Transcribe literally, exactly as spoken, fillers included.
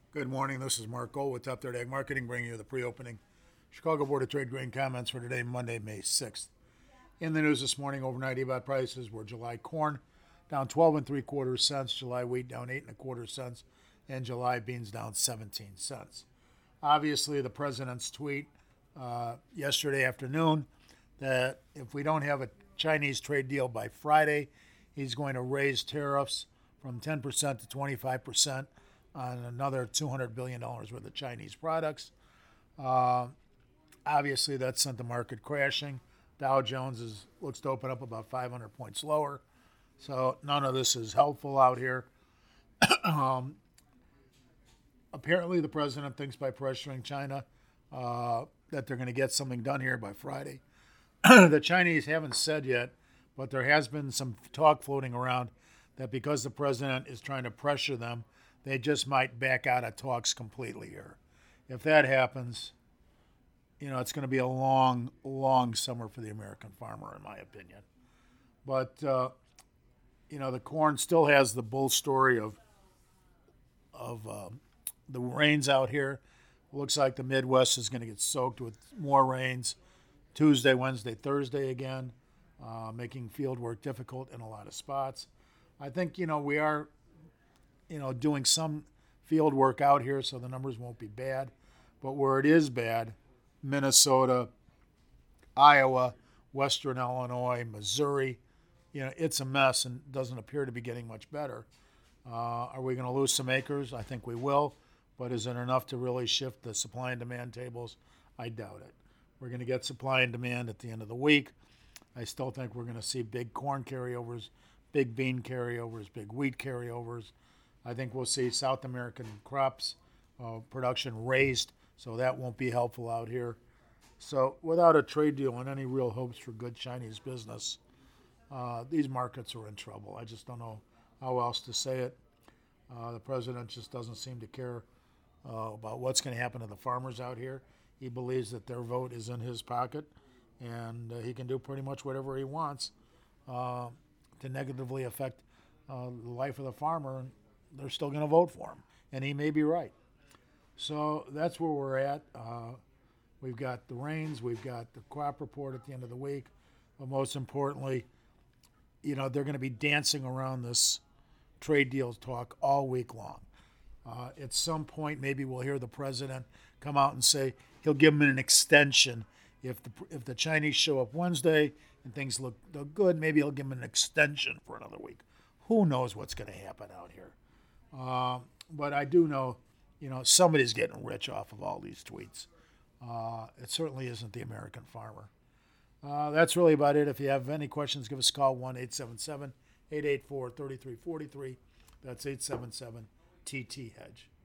Good morning. This is Mark Gold with Top Third Ag Marketing, bringing you the pre-opening Chicago Board of Trade grain comments for today, Monday, May sixth. In the news this morning, overnight E B O T prices were July corn down twelve and three quarters cents, July wheat down eight and a quarter cents, and July beans down seventeen cents. Obviously, the president's tweet uh, yesterday afternoon that if we don't have a Chinese trade deal by Friday, he's going to raise tariffs from ten percent to twenty-five percent on another two hundred billion dollars worth of Chinese products. Uh, obviously, that sent the market crashing. Dow Jones is, looks to open up about five hundred points lower. So none of this is helpful out here. um, apparently, the president thinks by pressuring China uh, that they're going to get something done here by Friday. The Chinese haven't said yet, but there has been some talk floating around that because the president is trying to pressure them, they just might back out of talks completely here. If that happens, you know, it's going to be a long, long summer for the American farmer, in my opinion. But, uh, you know, the corn still has the bull story of of uh, the rains out here. Looks like the Midwest is going to get soaked with more rains Tuesday, Wednesday, Thursday again, uh, making field work difficult in a lot of spots. I think, you know, we are you know, doing some field work out here, so the numbers won't be bad. But where it is bad, Minnesota, Iowa, Western Illinois, Missouri, you know, it's a mess and doesn't appear to be getting much better. Uh, are we going to lose some acres? I think we will. But is it enough to really shift the supply and demand tables? I doubt it. We're going to get supply and demand at the end of the week. I still think we're going to see big corn carryovers, big bean carryovers, big wheat carryovers. I think we'll see South American crops uh, production raised, so that won't be helpful out here. So without a trade deal and any real hopes for good Chinese business, uh, these markets are in trouble. I just don't know how else to say it. Uh, the president just doesn't seem to care uh, about what's going to happen to the farmers out here. He believes that their vote is in his pocket, and uh, he can do pretty much whatever he wants uh, to negatively affect uh, the life of the farmer. They're still going to vote for him, and he may be right. So that's where we're at. Uh, we've got the rains, we've got the crop report at the end of the week, but most importantly, you know, they're going to be dancing around this trade deals talk all week long. Uh, at some point, maybe we'll hear the president come out and say he'll give them an extension. If the if the Chinese show up Wednesday and things look, look good, maybe he'll give them an extension for another week. Who knows what's going to happen out here? Uh, but I do know, you know, somebody's getting rich off of all these tweets. Uh, it certainly isn't the American farmer. Uh, that's really about it. If you have any questions, give us a call, one eight seven seven, eight eight four, three three four three. That's eight seven seven T T Hedge.